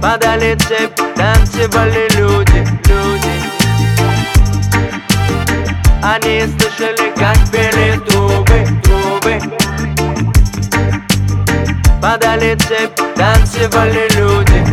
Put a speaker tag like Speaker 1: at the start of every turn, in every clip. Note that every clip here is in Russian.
Speaker 1: Подали цепь, танцевали люди. Они слышали, как пели трубы. Подали цепь, танцевали люди.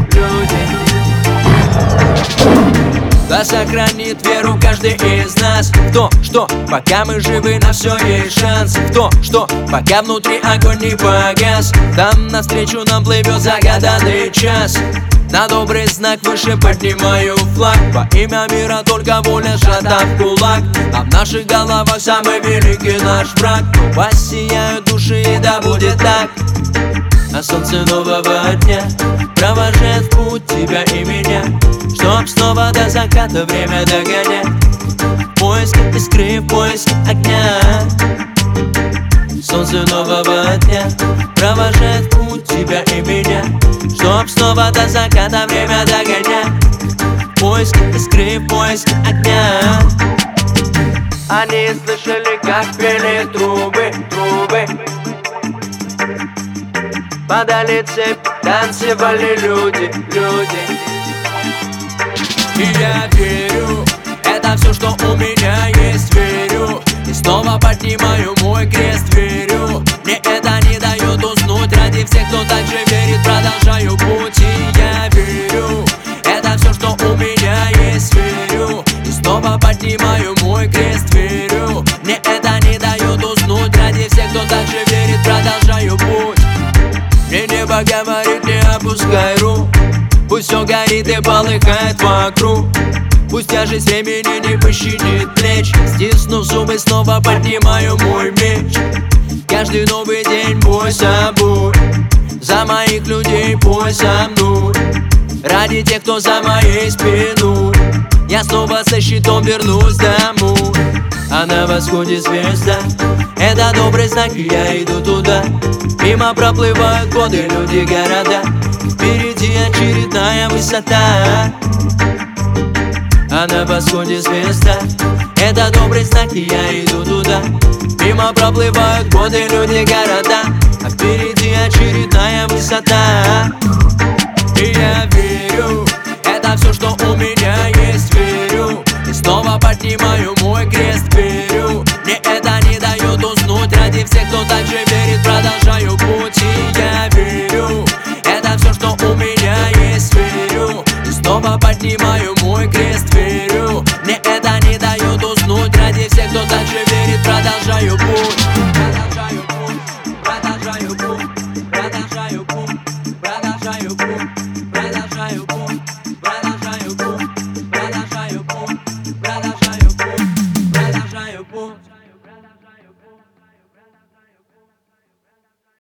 Speaker 1: Да сохранит веру каждый из нас в то, что пока мы живы, на все есть шанс. В то, что пока внутри огонь не погас, там навстречу нам плывет загаданный час. На добрый знак выше поднимаю флаг. Во имя мира только воля сжата в кулак, а в наших головах самый великий наш враг. Воссияют души, и да будет так. А солнце нового дня провожает в путь тебя и меня, чтоб снова до заката время догонять. Поиск искры, поиск огня. Солнце нового дня провожает в путь тебя и меня, чтоб снова до заката время догонять. Поиск искры, поиск огня. Они слышали, как пели трубы. Подали цепь, танцевали люди. И я верю, это все, что у меня есть, верю. И снова поднимаю мой крест, верю. Мне это не дает уснуть, ради всех, кто так же верит, продолжаю путь. И я верю, это все, что у меня есть, верю. И снова поднимаю мой крест, верю. Мне это не дает уснуть, ради всех, кто так же верит, продолжаю путь. Мне небо говорит, не опускай рук, пусть все горит и полыхает вокруг. Пусть тяжесть времени не пощадит плеч. Стиснув зубы, снова поднимаю мой меч. Каждый новый день бой собой, за моих людей бой со мной. Ради тех, кто за моей спиной, я снова со щитом вернусь домой. А на восходе звезда, это добрый знак, и я иду туда. Мимо проплывают годы, люди, города. Впереди очередная высота. А на восходе звезда, это добрый знак, и я иду туда. Мимо проплывают годы, люди, города. А впереди очередная высота. И я верю, это все, что у меня есть, верю. И снова поднимаю мой крест, верю. Мне это не дает уснуть, ради всех, кто так же верит, продолжаю путь. И я верю, это все, что у меня есть, верю. И снова поднимаю мой крест, верю. Мне это не дает уснуть, ради всех, кто так же верит, продолжаю путь. Продолжаю путь.